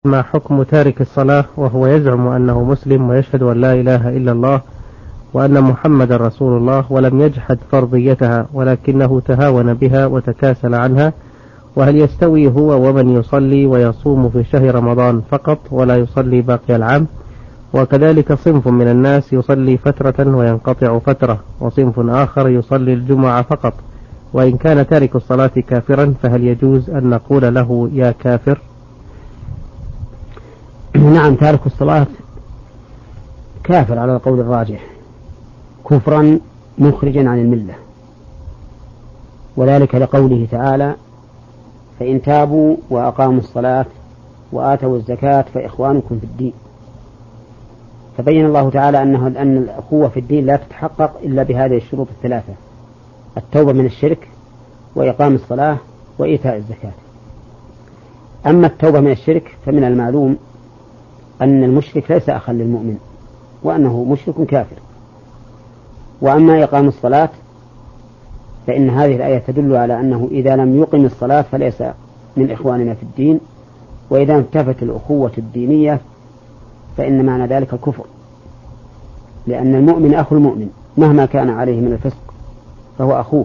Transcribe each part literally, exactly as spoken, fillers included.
ما حكم تارك الصلاة وهو يزعم أنه مسلم ويشهد أن لا إله إلا الله وأن محمد رسول الله ولم يجحد فرضيتها ولكنه تهاون بها وتكاسل عنها؟ وهل يستوي هو ومن يصلي ويصوم في شهر رمضان فقط ولا يصلي باقي العام؟ وكذلك صنف من الناس يصلي فترة وينقطع فترة، وصنف آخر يصلي الجمعة فقط، وإن كان تارك الصلاة كافرا فهل يجوز أن نقول له يا كافر؟ نعم، تارك الصلاة كافر على القول الراجح، كفرا مخرجا عن الملة، وذلك لقوله تعالى: فإن تابوا وأقاموا الصلاة وآتوا الزكاة فإخوانكم في الدين. فبين الله تعالى أنه أن الأخوة في الدين لا تتحقق إلا بهذه الشروط الثلاثة: التوبة من الشرك، وإقام الصلاة، وإيتاء الزكاة. أما التوبة من الشرك فمن المعلوم أن المشرك ليس أخا للمؤمن، وأنه مشرك كافر. وأما إقام الصلاة فإن هذه الآية تدل على أنه إذا لم يقم الصلاة فليس من إخواننا في الدين، وإذا انتفت الأخوة الدينية فإن معنى ذلك الكفر، لأن المؤمن أخو المؤمن مهما كان عليه من الفسق فهو أخوه.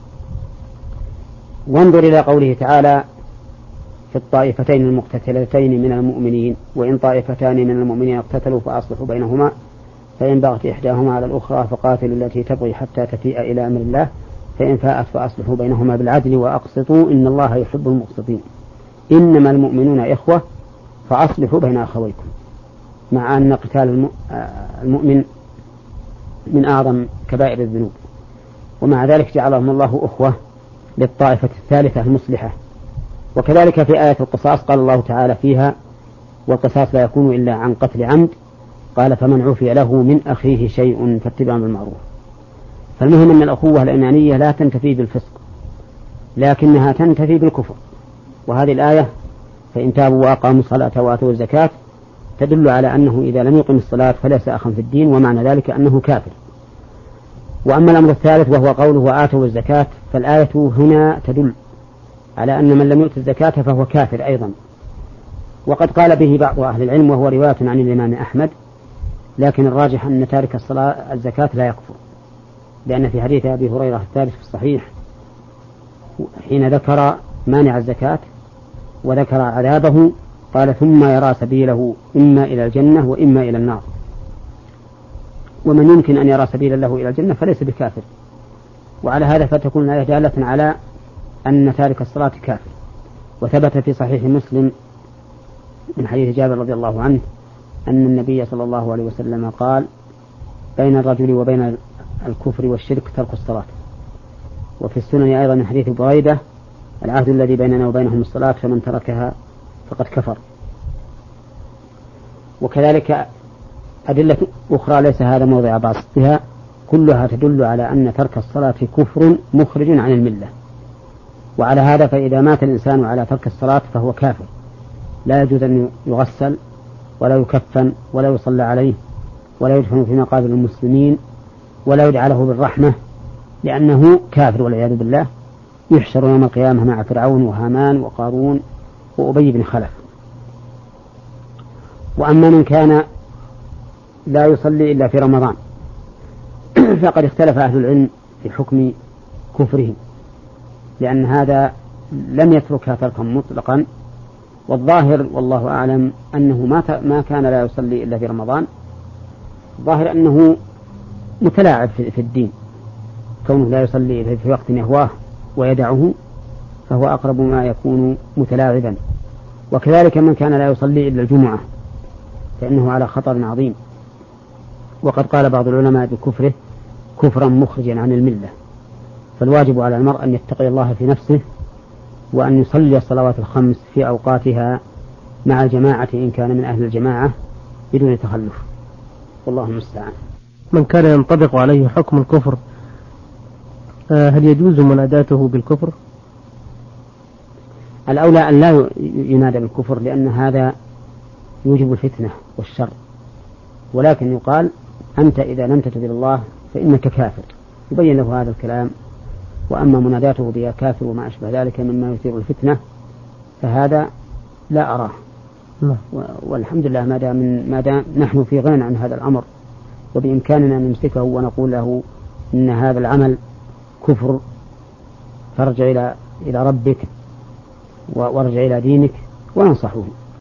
وانظر إلى قوله تعالى في الطائفتين المقتتلتين من المؤمنين: وإن طائفتان من المؤمنين اقتتلوا فأصلحوا بينهما فإن بغت إحداهما على الأخرى فقاتلوا التي تبغي حتى تفيء إلى أمر الله فإن فاءت فأصلحوا بينهما بالعدل وأقسطوا إن الله يحب المقسطين. إنما المؤمنون إخوة فأصلحوا بين أخويكم، مع أن قتال المؤمن من أعظم كبائر الذنوب، ومع ذلك جعلهم الله أخوة للطائفة الثالثة المصلحة. وكذلك في آية القصاص قال الله تعالى فيها: والقصاص لا يكون إلا عن قتل عمد، قال فمن عفي له من أخيه شيء فاتباع بالمعروف. فالمهم أن الأخوة الإيمانية لا تنتفي بالفسق لكنها تنتفي بالكفر، وهذه الآية فإن تابوا وأقاموا الصلاة وآتوا الزكاة تدل على أنه إذا لم يقم الصلاة فليس أخا في الدين، ومعنى ذلك أنه كافر. وأما الأمر الثالث وهو قوله وآتوا الزكاة، فالآية هنا تدل على أن من لم يؤت الزكاة فهو كافر أيضا، وقد قال به بعض أهل العلم وهو رواية عن الإمام أحمد، لكن الراجح أن تارك الصلاة الزكاة لا يكفر، لأن في حديث أبي هريرة الثابت في الصحيح حين ذكر مانع الزكاة وذكر عذابه قال: ثم يرى سبيله إما إلى الجنة وإما إلى النار. ومن يمكن أن يرى سبيلا له إلى الجنة فليس بكافر. وعلى هذا فتكون الآية دالة على أن تارك الصلاة كافر. وثبت في صحيح مسلم من حديث جابر رضي الله عنه أن النبي صلى الله عليه وسلم قال: بين الرجل وبين الكفر والشرك ترك الصلاة. وفي السنن أيضا من حديث بريدة: العهد الذي بيننا وبينهم الصلاة فمن تركها فقد كفر. وكذلك أدلة أخرى ليس هذا موضع بسطها كلها تدل على أن ترك الصلاة كفر مخرج عن الملة. وعلى هذا فإذا مات الإنسان على ترك الصلاة فهو كافر، لا يجوز أن يغسل ولا يكفن ولا يصلى عليه ولا يدفن في مقابر المسلمين ولا يدعى له بالرحمة، لأنه كافر والعياذ بالله، يحشر يوم القيامة مع فرعون وهامان وقارون وأبي بن خلف. وأما من كان لا يصلي إلا في رمضان فقد اختلف أهل العلم في حكم كفره، لأن هذا لم يتركها تركا مطلقا، والظاهر والله أعلم أنه ما ما كان لا يصلي إلا في رمضان، ظاهر أنه متلاعب في الدين، كونه لا يصلي في وقت يهواه ويدعه فهو أقرب ما يكون متلاعبا. وكذلك من كان لا يصلي إلا الجمعة فإنه على خطر عظيم، وقد قال بعض العلماء بكفره كفرا مخرجا عن الملة. فالواجب على المرء أن يتقي الله في نفسه وأن يصلي الصلوات الخمس في أوقاتها مع الجماعة إن كان من أهل الجماعة بدون تخلف، والله المستعان. من كان ينطبق عليه حكم الكفر هل يجوز مناداته بالكفر؟ الأولى أن لا ينادى بالكفر، لأن هذا يوجب الفتنة والشر، ولكن يقال: أنت إذا لم تتب إلى الله فإنك كافر، يبين له هذا الكلام. وأما مناداته بيا كافر وما أشبه ذلك مما يثير الفتنة فهذا لا أراه، نعم. والحمد لله ما دام ما دام نحن في غنى عن هذا الأمر وبإمكاننا أن نمسكه ونقول له إن هذا العمل كفر، فارجع إلى إلى ربك وارجع إلى دينك وننصحه.